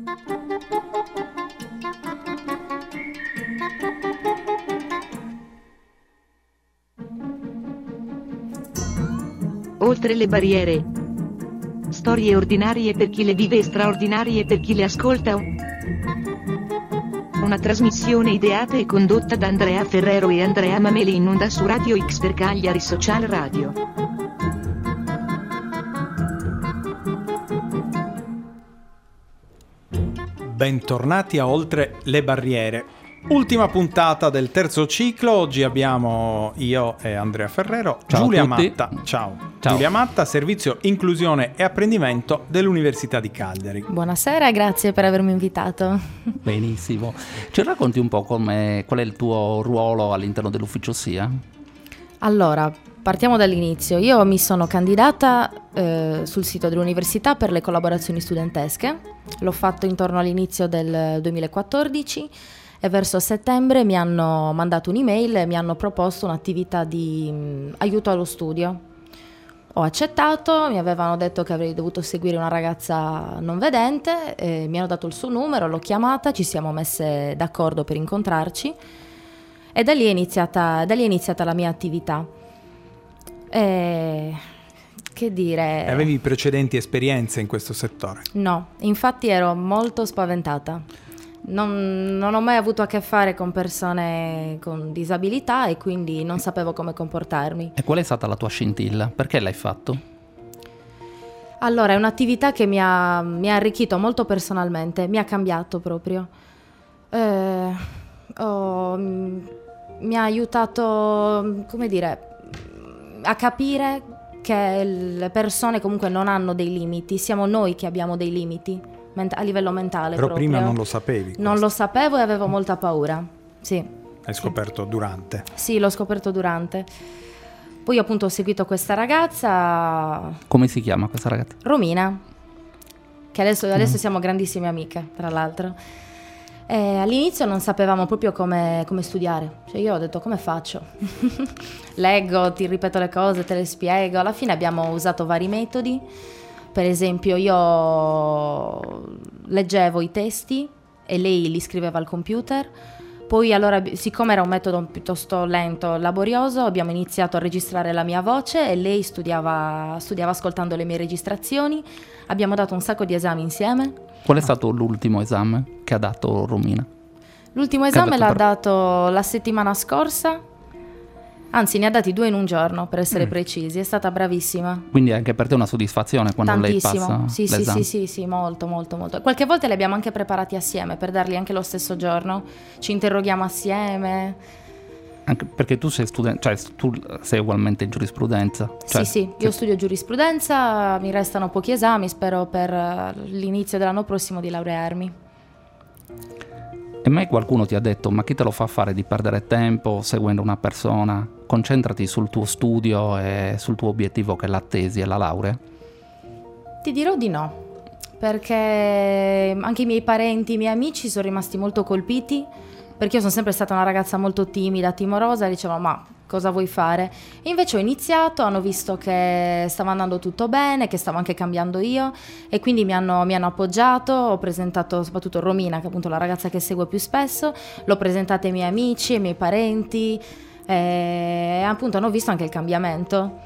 Oltre le barriere. Storie ordinarie per chi le vive e straordinarie per chi le ascolta. Una trasmissione ideata e condotta da Andrea Ferrero e Andrea Mameli in onda su Radio X per Cagliari Social Radio. Bentornati a Oltre le barriere. Ultima puntata del terzo ciclo. Oggi abbiamo io e Andrea Ferrero, Ciao Giulia a tutti. Matta. Ciao. Ciao. Giulia Matta, Servizio Inclusione e Apprendimento dell'Università di Cagliari. Buonasera, grazie per avermi invitato. Benissimo. Ci racconti un po' qual è il tuo ruolo all'interno dell'ufficio SIA? Allora, partiamo dall'inizio. Io mi sono candidata sul sito dell'università per le collaborazioni studentesche. L'ho fatto intorno all'inizio del 2014 e verso settembre mi hanno mandato un'email e mi hanno proposto un'attività di aiuto allo studio. Ho accettato, mi avevano detto che avrei dovuto seguire una ragazza non vedente, mi hanno dato il suo numero, l'ho chiamata, ci siamo messe d'accordo per incontrarci e da lì è iniziata la mia attività. Che dire? Avevi precedenti esperienze in questo settore? No, infatti ero molto spaventata. Non ho mai avuto a che fare con persone con disabilità e quindi non sapevo come comportarmi. E qual è stata la tua scintilla? Perché l'hai fatto? Allora, è un'attività che mi ha arricchito molto personalmente, mi ha cambiato proprio. Mi ha aiutato, come dire, a capire che le persone comunque non hanno dei limiti, siamo noi che abbiamo dei limiti a livello mentale. Però proprio. prima non lo sapevi. Non lo sapevo e avevo molta paura, sì. Hai scoperto durante? Sì, l'ho scoperto durante. Poi appunto ho seguito questa ragazza. Come si chiama questa ragazza? Romina, che adesso siamo grandissime amiche, tra l'altro. E all'inizio non sapevamo proprio come studiare. Cioè io ho detto come faccio? Leggo, ti ripeto le cose, te le spiego. Alla fine abbiamo usato vari metodi. Per esempio io leggevo i testi e lei li scriveva al computer. Poi allora, siccome era un metodo piuttosto lento, laborioso, abbiamo iniziato a registrare la mia voce e lei studiava ascoltando le mie registrazioni. Abbiamo dato un sacco di esami insieme. Qual è stato l'ultimo esame che ha dato Romina? L'ultimo esame l'ha dato la settimana scorsa. Anzi, ne ha dati 2 in un giorno, per essere precisi. È stata bravissima. Quindi anche per te è una soddisfazione quando Tantissimo. lei passa l'esame? Sì, molto. Qualche volta li abbiamo anche preparati assieme per darli anche lo stesso giorno. Ci interroghiamo assieme. Anche perché tu sei studente, cioè tu sei ugualmente in giurisprudenza. Sì, io studio giurisprudenza, mi restano pochi esami, spero per l'inizio dell'anno prossimo di laurearmi. E mai qualcuno ti ha detto, ma chi te lo fa fare di perdere tempo seguendo una persona? Concentrati sul tuo studio e sul tuo obiettivo che è la tesi e la laurea? Ti dirò di no, perché anche i miei parenti, i miei amici sono rimasti molto colpiti, perché io sono sempre stata una ragazza molto timida, timorosa, e dicevano ma cosa vuoi fare? E invece ho iniziato, hanno visto che stava andando tutto bene, che stavo anche cambiando io e quindi mi hanno appoggiato, ho presentato soprattutto Romina, che è appunto la ragazza che seguo più spesso, l'ho presentata ai miei amici, ai miei parenti e appunto hanno visto anche il cambiamento.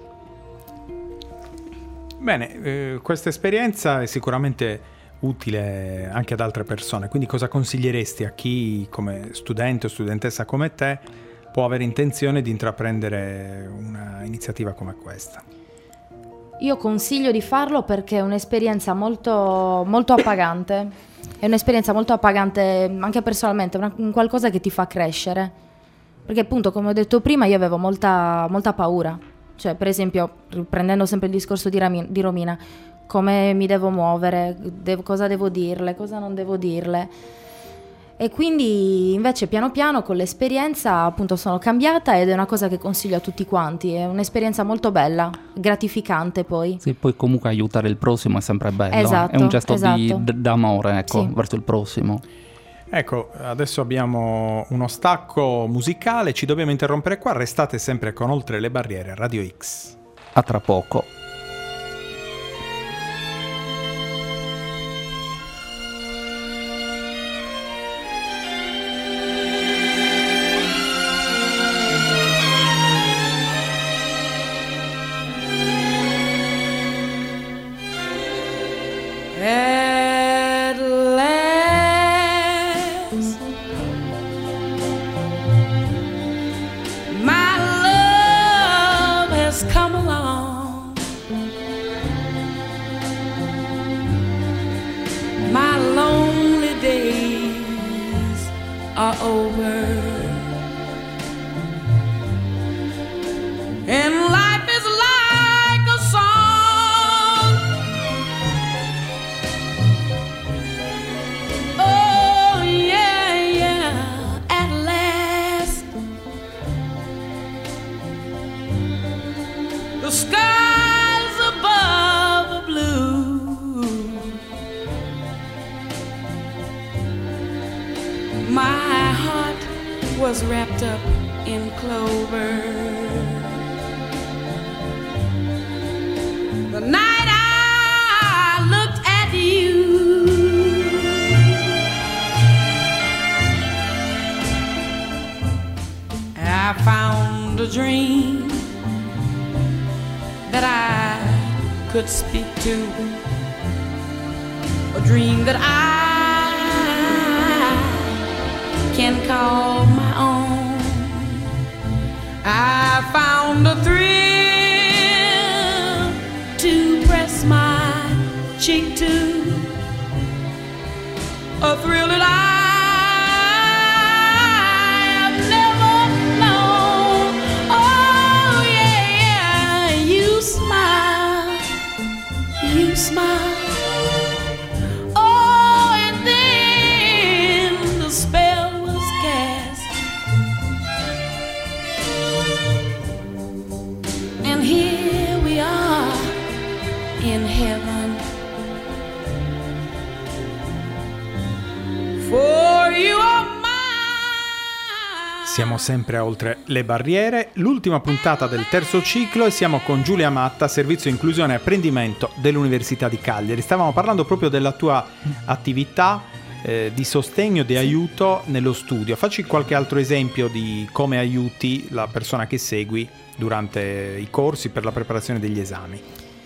Bene, questa esperienza è sicuramente utile anche ad altre persone, quindi cosa consiglieresti a chi come studente o studentessa come te può avere intenzione di intraprendere una iniziativa come questa? Io consiglio di farlo perché è un'esperienza molto, molto appagante, è un'esperienza molto appagante anche personalmente, un qualcosa che ti fa crescere, perché appunto come ho detto prima io avevo molta paura, cioè per esempio riprendendo sempre il discorso di Romina, come mi devo muovere, cosa devo dirle, cosa non devo dirle. E quindi invece piano piano con l'esperienza appunto sono cambiata ed è una cosa che consiglio a tutti quanti, è un'esperienza molto bella, gratificante poi. Sì, poi comunque aiutare il prossimo è sempre bello, esatto, è un gesto esatto. d'amore, ecco, sì, verso il prossimo. Ecco, adesso abbiamo uno stacco musicale, ci dobbiamo interrompere qua, restate sempre con Oltre le barriere, Radio X. A tra poco. days are over, and life is like a song. Oh yeah, yeah, at last the skies above are blue. My heart was wrapped up in clover the night I looked at you. I found a dream that I could speak to, a dream that I can call my own. I found a thrill to press my cheek to, a thrill that I have never known. Oh yeah, you smile, you smile. Oh, and then the spell was cast, and here we are in heaven. For you are mine. Siamo sempre a Oltre le Barriere, l'ultima puntata del terzo ciclo, e siamo con Giulia Matta, Servizio Inclusione e Apprendimento dell'Università di Cagliari. Stavamo parlando proprio della tua attività di sostegno, di aiuto nello studio. Facci qualche altro esempio di come aiuti la persona che segui durante i corsi per la preparazione degli esami.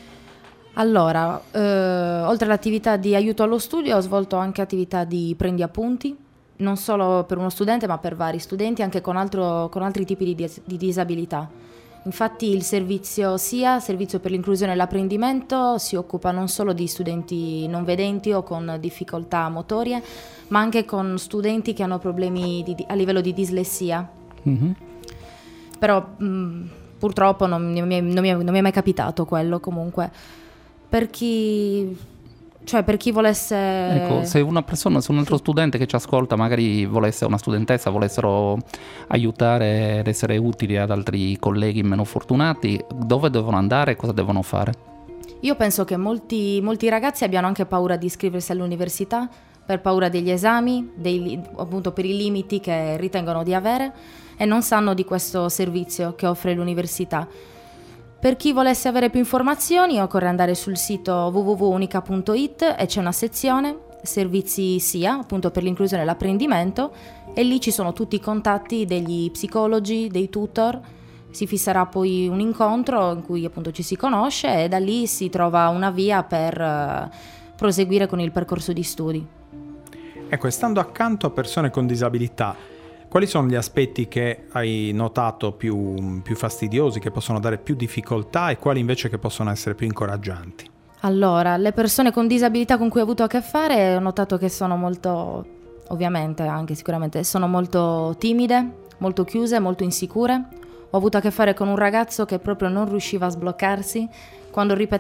Allora, oltre all'attività di aiuto allo studio, ho svolto anche attività di prendi appunti, non solo per uno studente ma per vari studenti, anche con altri tipi di disabilità. Infatti il servizio Servizio per l'Inclusione e l'Apprendimento, si occupa non solo di studenti non vedenti o con difficoltà motorie, ma anche con studenti che hanno problemi a livello di dislessia. Mm-hmm. Però purtroppo non mi è mai capitato quello, comunque. Per chi volesse... Ecco, se un altro studente che ci ascolta, magari una studentessa, volessero aiutare ed essere utili ad altri colleghi meno fortunati, dove devono andare e cosa devono fare? Io penso che molti ragazzi abbiano anche paura di iscriversi all'università, per paura degli esami, appunto per i limiti che ritengono di avere, e non sanno di questo servizio che offre l'università. Per chi volesse avere più informazioni, occorre andare sul sito www.unica.it e c'è una sezione servizi SIA, appunto per l'inclusione e l'apprendimento, e lì ci sono tutti i contatti degli psicologi, dei tutor. Si fisserà poi un incontro in cui appunto ci si conosce e da lì si trova una via per proseguire con il percorso di studi. Ecco, e stando accanto a persone con disabilità, quali sono gli aspetti che hai notato più fastidiosi, che possono dare più difficoltà, e quali invece che possono essere più incoraggianti? Allora, le persone con disabilità con cui ho avuto a che fare, ho notato che sono molto, ovviamente anche sicuramente, sono molto timide, molto chiuse, molto insicure. Ho avuto a che fare con un ragazzo che proprio non riusciva a sbloccarsi. Quando io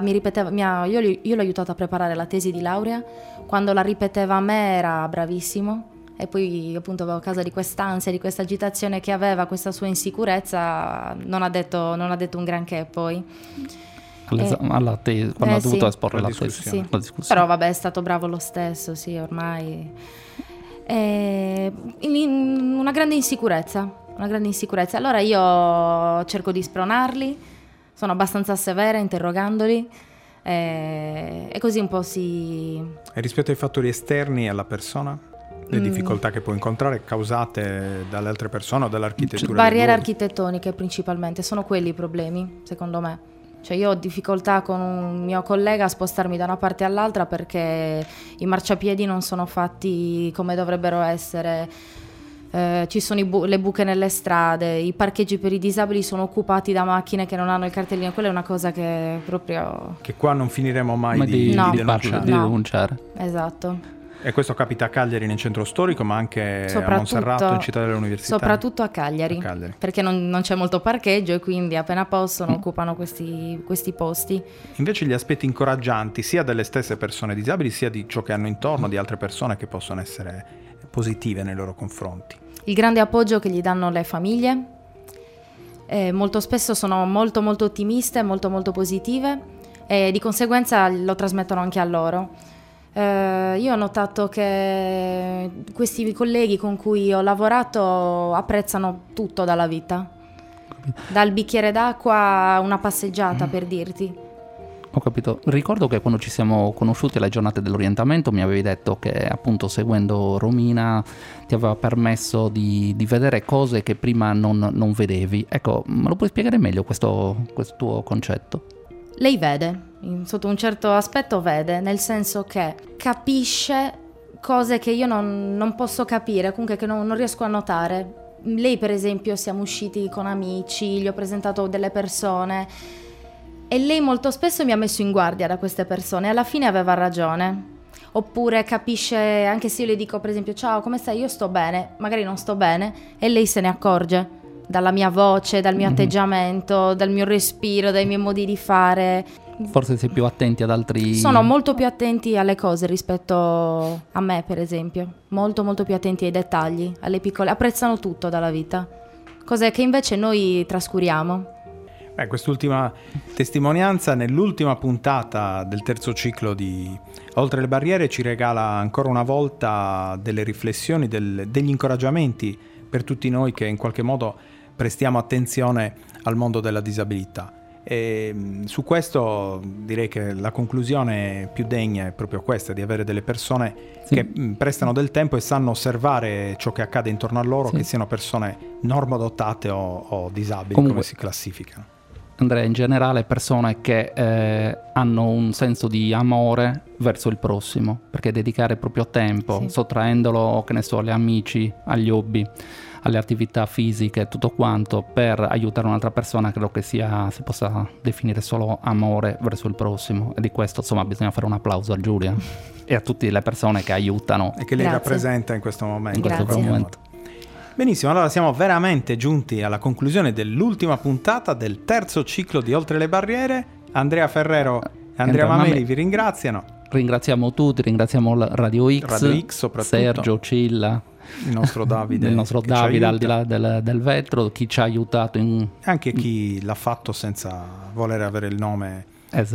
l'ho aiutato a preparare la tesi di laurea, quando la ripeteva a me era bravissimo. E poi appunto a causa di quest'ansia, di questa agitazione che aveva, questa sua insicurezza, non ha detto un granché poi. Alla tesi, quando ha dovuto esporre la tesi. Sì. La discussione. Però vabbè, è stato bravo lo stesso, sì, ormai. Una grande insicurezza. Allora io cerco di spronarli, sono abbastanza severa interrogandoli, e così un po' si... E rispetto ai fattori esterni alla persona? Le difficoltà che può incontrare causate dalle altre persone o dall'architettura? Barriere architettoniche principalmente, sono quelli i problemi, secondo me. Cioè io ho difficoltà con un mio collega a spostarmi da una parte all'altra perché i marciapiedi non sono fatti come dovrebbero essere, ci sono le buche nelle strade, i parcheggi per i disabili sono occupati da macchine che non hanno il cartellino. Quella è una cosa che proprio... Che qua non finiremo mai di denunciare. Esatto. E questo capita a Cagliari nel centro storico, ma anche a Soprattutto- Monserrato, in Città dell'Università? Soprattutto a Cagliari, A Cagliari. perché non c'è molto parcheggio e quindi appena possono occupano questi posti. Invece gli aspetti incoraggianti sia delle stesse persone disabili, sia di ciò che hanno intorno, di altre persone che possono essere positive nei loro confronti. Il grande appoggio che gli danno le famiglie, molto spesso sono molto molto ottimiste, molto molto positive e di conseguenza lo trasmettono anche a loro. Io ho notato che questi colleghi con cui ho lavorato apprezzano tutto dalla vita, dal bicchiere d'acqua a una passeggiata, per dirti. Ho capito. Ricordo che quando ci siamo conosciuti alle giornate dell'orientamento mi avevi detto che appunto seguendo Romina ti aveva permesso di vedere cose che prima non vedevi. Ecco, me lo puoi spiegare meglio questo tuo concetto? Lei vede, sotto un certo aspetto vede, nel senso che capisce cose che io non posso capire, comunque che non riesco a notare. Lei per esempio, siamo usciti con amici, gli ho presentato delle persone e lei molto spesso mi ha messo in guardia da queste persone e alla fine aveva ragione. Oppure capisce, anche se io le dico per esempio ciao come stai, io sto bene, magari non sto bene e lei se ne accorge dalla mia voce, dal mio atteggiamento, dal mio respiro, dai miei modi di fare. Forse sei più attenti ad altri... Sono molto più attenti alle cose rispetto a me, per esempio. Molto molto più attenti ai dettagli, alle piccole... Apprezzano tutto dalla vita, cose che invece noi trascuriamo. Quest'ultima testimonianza nell'ultima puntata del terzo ciclo di Oltre le barriere ci regala ancora una volta delle riflessioni, degli incoraggiamenti per tutti noi che in qualche modo prestiamo attenzione al mondo della disabilità. E su questo direi che la conclusione più degna è proprio questa, di avere delle persone che prestano del tempo e sanno osservare ciò che accade intorno a loro, che siano persone normodotate o disabili. Comunque, come si classificano. Andrea, in generale persone che hanno un senso di amore verso il prossimo, perché dedicare proprio tempo, sottraendolo, che ne so, agli amici, agli hobby, alle attività fisiche, tutto quanto, per aiutare un'altra persona, credo che si possa definire solo amore verso il prossimo. E di questo, insomma, bisogna fare un applauso a Giulia e a tutte le persone che aiutano e che lei rappresenta in questo momento. In questo momento. Benissimo, allora siamo veramente giunti alla conclusione dell'ultima puntata del terzo ciclo di Oltre le barriere. Andrea Ferrero e Andrea Mameli vi ringraziano. Ringraziamo tutti, ringraziamo Radio X soprattutto, Sergio Cilla, il nostro Davide, al di là del vetro, chi ci ha aiutato anche chi l'ha fatto senza voler avere il nome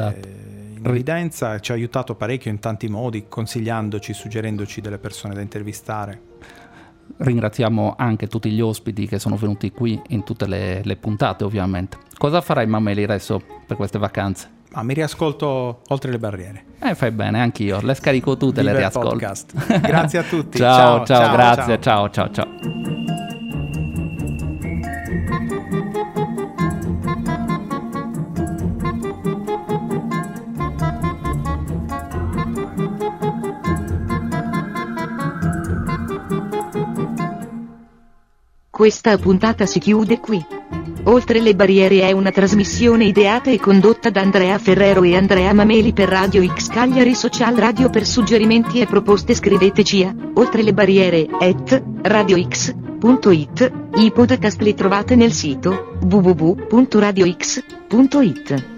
in evidenza, ci ha aiutato parecchio in tanti modi, consigliandoci, suggerendoci delle persone da intervistare. Ringraziamo anche tutti gli ospiti che sono venuti qui in tutte le puntate, ovviamente. Cosa farai, Mameli, adesso per queste vacanze? Mi riascolto Oltre le barriere. Fai bene, anch'io. Le scarico tutte, le riascolto. Podcast. Grazie a tutti. Ciao, grazie. Ciao. Questa puntata si chiude qui. Oltre le barriere è una trasmissione ideata e condotta da Andrea Ferrero e Andrea Mameli per Radio X Cagliari Social Radio. Per suggerimenti e proposte scriveteci a oltrelebarriere@radiox.it. I podcast li trovate nel sito www.radiox.it.